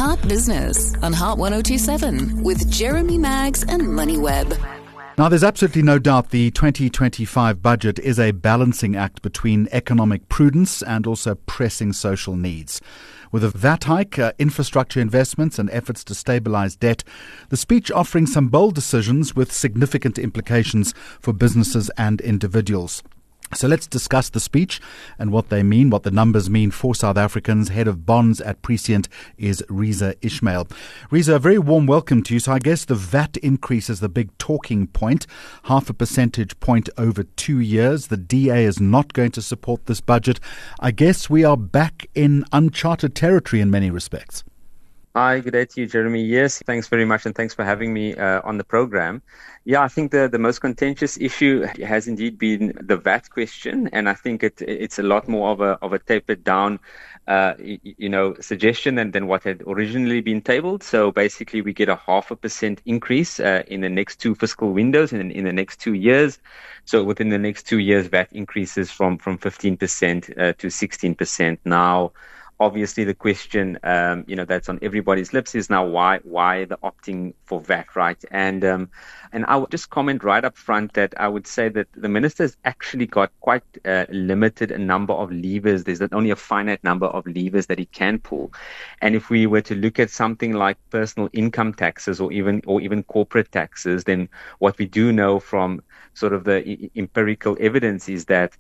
Heart Business on Heart 1027 with Jeremy Maggs and MoneyWeb. Now, there's absolutely no doubt the 2025 budget is a balancing act between economic prudence and also pressing social needs. With a VAT hike, infrastructure investments and efforts to stabilise debt, the speech offering some bold decisions with significant implications for businesses and individuals. So let's discuss the speech and what they mean, what the numbers mean for South Africans. Head of Bonds at Prescient is Reeza Ismail. Reeza, a very warm welcome to you. So I guess the VAT increase is the big talking point, 0.5 percentage point over 2 years. The DA is not going to support this budget. I guess we are back in uncharted territory in many respects. Hi, good day to you, Jeremy. Yes, thanks very much, and thanks for having me on the program. Yeah, I think the most contentious issue has indeed been the VAT question, and I think it's a lot more of a tapered down, suggestion than what had originally been tabled. So basically, we get a 0.5% increase in the next two fiscal windows in the next 2 years. So within the next 2 years, VAT increases from 15% to 16%. Now, obviously, the question, that's on everybody's lips is now why the opting for VAT, right? And I would just comment right up front that I would say that the minister's actually got quite limited a number of levers. There's only a finite number of levers that he can pull. And if we were to look at something like personal income taxes or even corporate taxes, then what we do know from sort of the empirical evidence is that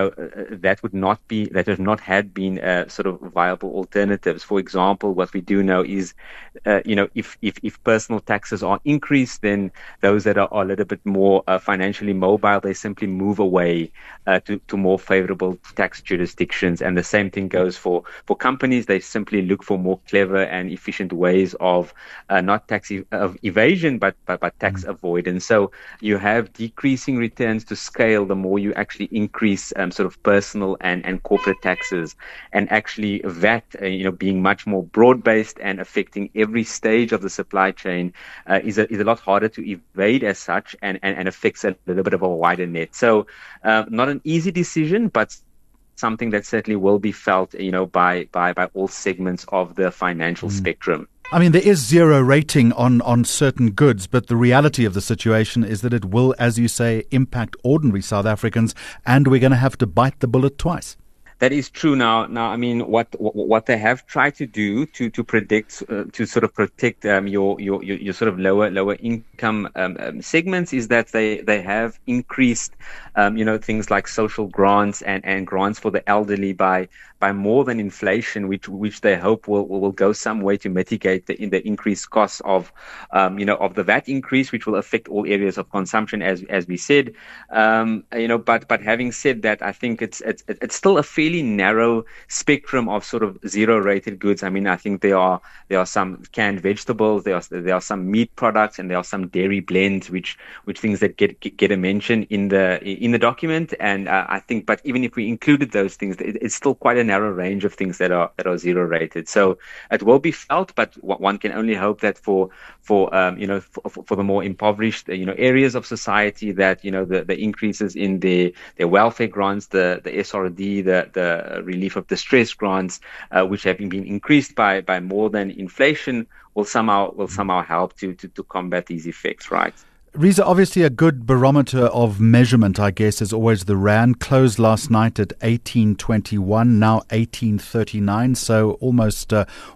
that has not had been sort of viable alternatives. For example, what we do know is, if personal taxes are increased, then those that are a little bit more financially mobile, they simply move away to more favorable tax jurisdictions. And the same thing goes for companies. They simply look for more clever and efficient ways of not tax evasion, but tax avoidance. So you have decreasing returns to scale the more you actually increase sort of personal and corporate taxes, and actually VAT, being much more broad-based and affecting every stage of the supply chain is a lot harder to evade as such, and affects a little bit of a wider net. So not an easy decision, but something that certainly will be felt, by all segments of the financial spectrum. I mean, there is zero rating on certain goods, but the reality of the situation is that it will, as you say, impact ordinary South Africans, and we're going to have to bite the bullet twice. That is true. Now, I mean, what they have tried to do to protect your sort of lower income segments is that they have increased things like social grants and grants for the elderly by more than inflation, which they hope will go some way to mitigate the increased costs of the VAT increase, which will affect all areas of consumption, as we said. But having said that, I think it's still a fairly narrow spectrum of sort of zero rated goods. I mean, I think there are some canned vegetables, there are some meat products, and there are some dairy blends, which things that get a mention in the document. And I think, but even if we included those things, it's still quite a narrow range of things that are zero rated. So it will be felt, but one can only hope that for the more impoverished areas of society, that the increases in their welfare grants, the SRD, the relief of distress grants, which have been increased by more than inflation, will somehow help to combat these effects, right? Reeza, obviously a good barometer of measurement, I guess, is always the Rand. Closed last night at 18.21, now 18.39, so almost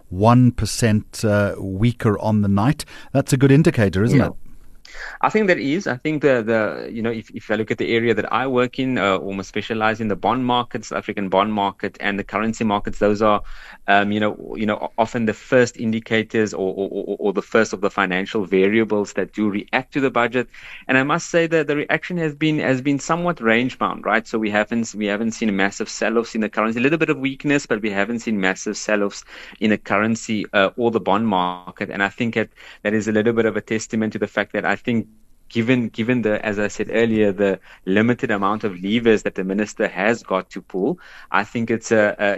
1% weaker on the night. That's a good indicator, isn't it? I think that is. I think if I look at the area that I work in, almost specialize in the bond markets, the African bond market and the currency markets, those are, often the first indicators or the first of the financial variables that do react to the budget. And I must say that the reaction has been somewhat range bound, right? So we haven't seen massive sell-offs in the currency, a little bit of weakness, but we haven't seen massive sell-offs in the currency or the bond market. And I think that is a little bit of a testament to the fact that I think given the, as I said earlier, the limited amount of levers that the minister has got to pull, I think it's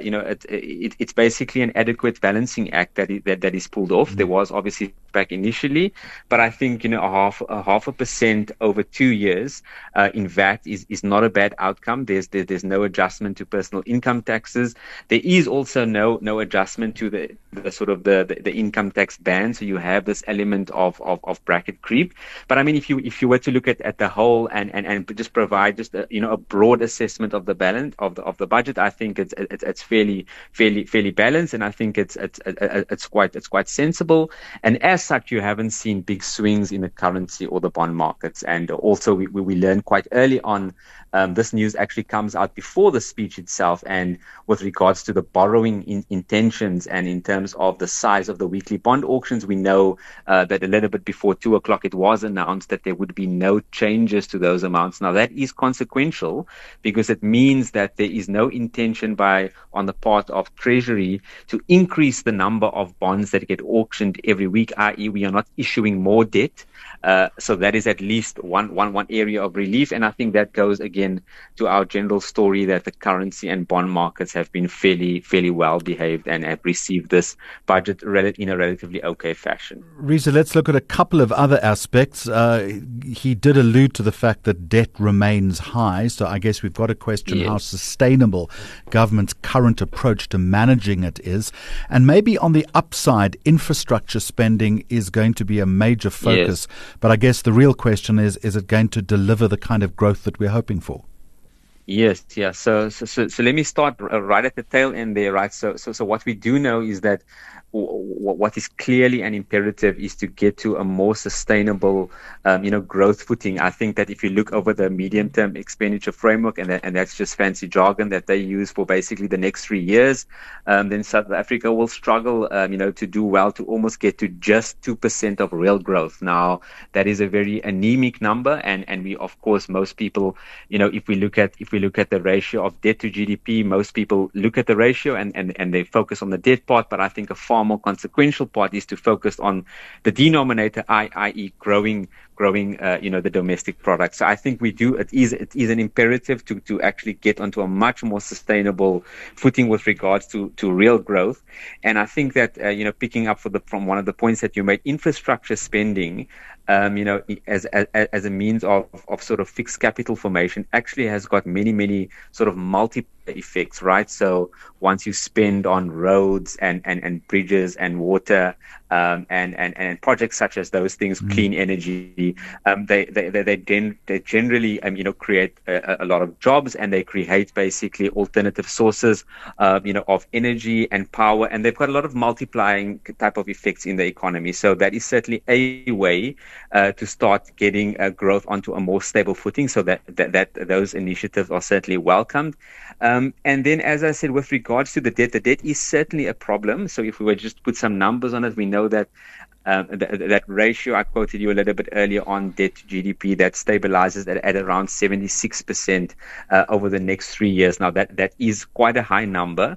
it's basically an adequate balancing act that is pulled off. There was obviously back initially, but I think a half a percent over 2 years in VAT is not a bad outcome. There's no adjustment to personal income taxes. There is also no adjustment to the sort of the income tax ban. So you have this element of bracket creep. But I mean, if you were to look at the whole and just provide just a broad assessment of the balance of the budget, I think it's fairly balanced, and I think it's quite sensible. And as such, you haven't seen big swings in the currency or the bond markets. And also, we learned quite early on. This news actually comes out before the speech itself, and with regards to the borrowing intentions and in terms of the size of the weekly bond auctions, we know that a little bit before 2:00 it was announced that there would be no changes to those amounts. Now that is consequential because it means that there is no intention on the part of Treasury to increase the number of bonds that get auctioned every week, i.e. we are not issuing more debt. So that is at least one area of relief, and I think that goes again to our general story that the currency and bond markets have been fairly well behaved and have received this budget in a relatively okay fashion. Risa, let's look at a couple of other aspects. He did allude to the fact that debt remains high, so I guess we've got to question how sustainable government's current approach to managing it is. And maybe on the upside, infrastructure spending is going to be a major focus. Yes. But I guess the real question is it going to deliver the kind of growth that we're hoping for? Yes, yeah. So let me start right at the tail end there, right? So what we do know is that what is clearly an imperative is to get to a more sustainable, growth footing. I think that if you look over the medium-term expenditure framework, and that's just fancy jargon that they use for basically the next 3 years, then South Africa will struggle, to do well to almost get to just 2% of real growth. Now, that is a very anemic number, and we, of course, most people, if we look at the ratio of debt to GDP, most people look at the ratio and they focus on the debt part, but I think a far more consequential part is to focus on the denominator, i.e. growing the domestic product. So I think it is an imperative to actually get onto a much more sustainable footing with regards to real growth. And I think that picking up from one of the points that you made, infrastructure spending, as a means of sort of fixed capital formation actually has got many sort of multiple effects, right? So once you spend on roads and bridges and water and projects such as those things, clean energy, they generally create a lot of jobs, and they create basically alternative sources of energy and power, and they've got a lot of multiplying type of effects in the economy. So that is certainly a way to start getting growth onto a more stable footing, so that those initiatives are certainly welcomed. And then, as I said, with regards to the debt is certainly a problem. So if we were just put some numbers on it, we know that that ratio I quoted you a little bit earlier on, debt to GDP, that stabilizes at around 76% over the next 3 years. Now that is quite a high number.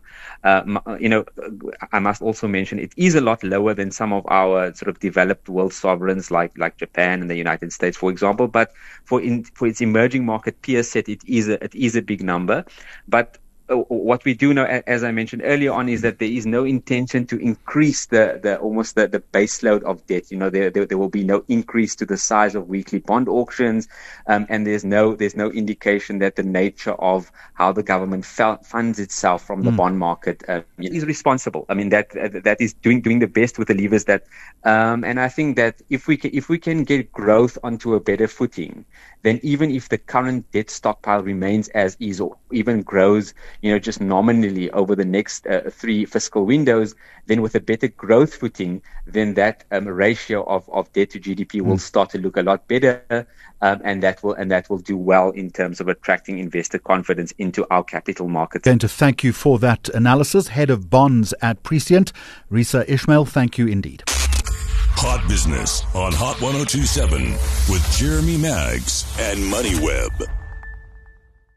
I must also mention it is a lot lower than some of our sort of developed world sovereigns like Japan and the United States, for example. But for its emerging market peer set, it is a big number. But what we do know, as I mentioned earlier on, is that there is no intention to increase the base load of debt. There will be no increase to the size of weekly bond auctions, and there's no indication that the nature of how the government funds itself from the bond market is responsible. I mean that is doing the best with the levers that, and I think that if we can get growth onto a better footing, then even if the current debt stockpile remains as is or even grows, just nominally over the next 3 fiscal windows, then with a better growth footing, then that ratio of debt to GDP will start to look a lot better, and that will do well in terms of attracting investor confidence into our capital markets. Going to thank you for that analysis. Head of Bonds at Prescient, Risa Ishmael, thank you indeed. Hot Business on Hot 102.7 with Jeremy Maggs and MoneyWeb.